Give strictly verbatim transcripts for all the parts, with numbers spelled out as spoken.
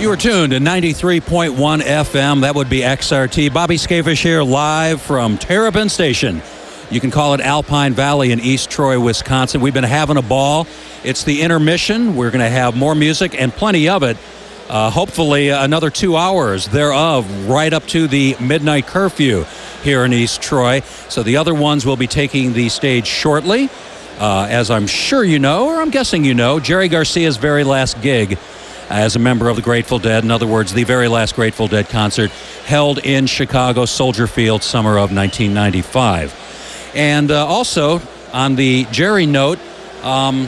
You are tuned to ninety-three point one F M. That would be X R T. Bobby Skafish here live from Terrapin Station. You can call it Alpine Valley in East Troy, Wisconsin. We've been having a ball. It's the intermission. We're going to have more music and plenty of it. Uh, hopefully another two hours thereof right up to the midnight curfew here in East Troy. So the other ones will be taking the stage shortly. Uh, as I'm sure you know, or I'm guessing you know, Jerry Garcia's very last gig as a member of the Grateful Dead. In other words, the very last Grateful Dead concert held in Chicago, Soldier Field, summer of nineteen ninety-five. And uh, also, on the Jerry note, um,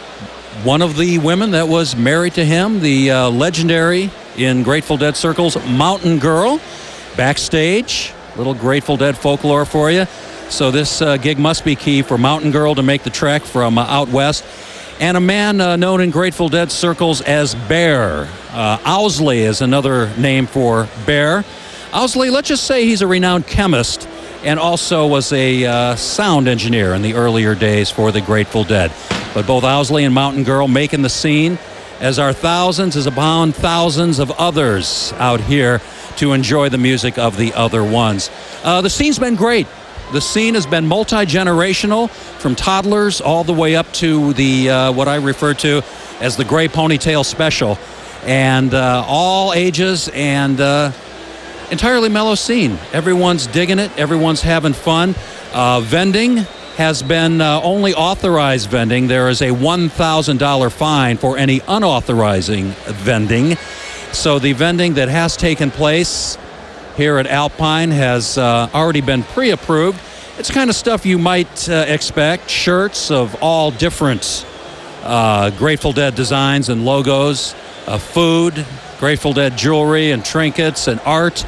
one of the women that was married to him, the uh, legendary in Grateful Dead circles, Mountain Girl, backstage. Little Grateful Dead folklore for you. So this uh, gig must be key for Mountain Girl to make the trek from uh, out west. And a man uh, known in Grateful Dead circles as Bear. Uh, Owsley is another name for Bear. Owsley, let's just say he's a renowned chemist and also was a uh, sound engineer in the earlier days for the Grateful Dead. But both Owsley and Mountain Girl making the scene, as are thousands, as upon thousands of others out here to enjoy the music of the other ones. Uh, the scene's been great. The scene has been multi-generational, from toddlers all the way up to the uh, what I refer to as the Gray Ponytail Special, and uh, all ages and uh, entirely mellow scene. Everyone's digging it. Everyone's having fun. Uh, vending has been uh, only authorized vending. There is a one thousand dollars fine for any unauthorizing vending. So the vending that has taken place here at Alpine has uh, already been pre-approved. It's kind of stuff you might uh, expect. Shirts of all different uh, Grateful Dead designs and logos, uh, food, Grateful Dead jewelry and trinkets and art,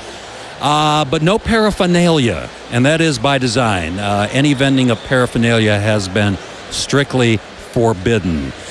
uh, but no paraphernalia, and that is by design. Uh, any vending of paraphernalia has been strictly forbidden.